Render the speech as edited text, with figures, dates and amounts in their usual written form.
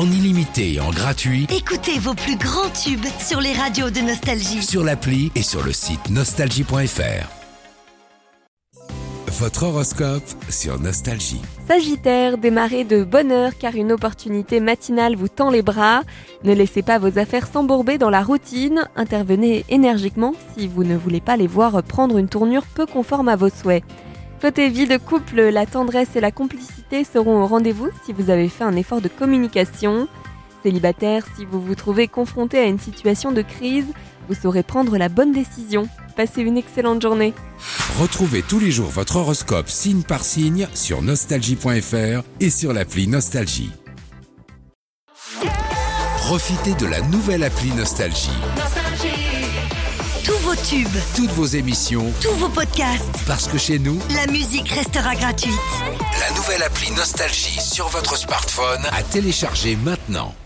en illimité et en gratuit Écoutez vos plus grands tubes sur les radios de Nostalgie. sur l'appli et sur le site nostalgie.fr. Votre horoscope sur Nostalgie. Sagittaire, démarrez de bonne heure car une opportunité matinale vous tend les bras. Ne laissez pas vos affaires s'embourber dans la routine. Intervenez énergiquement si vous ne voulez pas les voir prendre une tournure peu conforme à vos souhaits. Côté vie de couple, la tendresse et la complicité seront au rendez-vous si vous avez fait un effort de communication. Célibataire, si vous vous trouvez confronté à une situation de crise, vous saurez prendre la bonne décision. Passez une excellente journée. Retrouvez tous les jours votre horoscope signe par signe sur nostalgie.fr et sur l'appli Nostalgie. Profitez de la nouvelle appli Nostalgie. Tous vos tubes, Toutes vos émissions, tous vos podcasts, parce que chez nous, la musique restera gratuite. la nouvelle appli Nostalgie sur votre smartphone à télécharger maintenant.